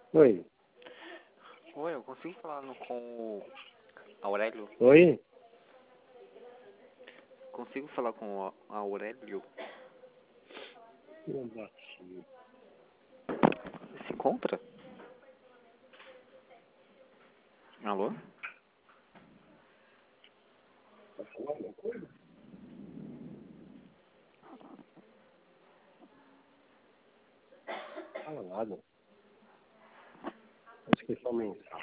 Oi. Oi, eu consigo falar com o Aurélio? Oi? Consigo falar com o Aurélio? Não bati. Se encontra? Alô? Tá falando alguma coisa? Fala nada. Acho que é só mensagem.